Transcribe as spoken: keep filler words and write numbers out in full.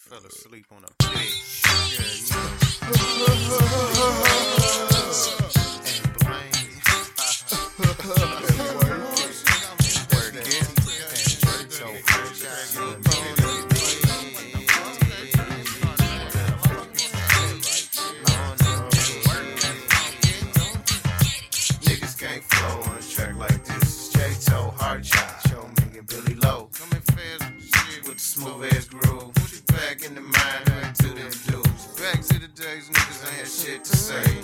fell asleep on a bitch. Yeah, you and blame. Word again. And word so niggas can't flow on a track like this. J-Toe, hard shot. Show me and Billy Low. Coming fast with the smooth ass groove. Back in the mind, back to them dudes. Back to the days niggas ain't had shit to say.